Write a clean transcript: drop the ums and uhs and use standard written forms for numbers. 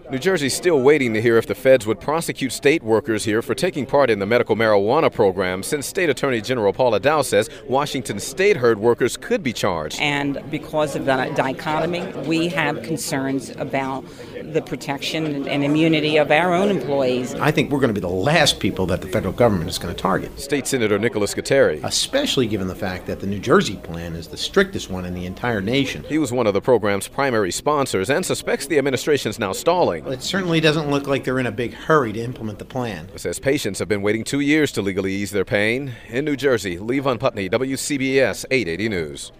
New Jersey's still waiting to hear if the feds would prosecute state workers here for taking part in the medical marijuana program, since State Attorney General Paula Dow says Washington state herd workers could be charged. And because of that dichotomy, we have concerns about the protection and immunity of our own employees. I think we're going to be the last people that the federal government is going to target. State Senator Nicholas Kateri. Especially given the fact that the New Jersey plan is the strictest one in the entire nation. He was one of the program's primary sponsors and suspects the administration's now stalling. Well, it certainly doesn't look like they're in a big hurry to implement the plan. It says patients have been waiting 2 years to legally ease their pain. In New Jersey, Lee Von Putney, WCBS 880 News.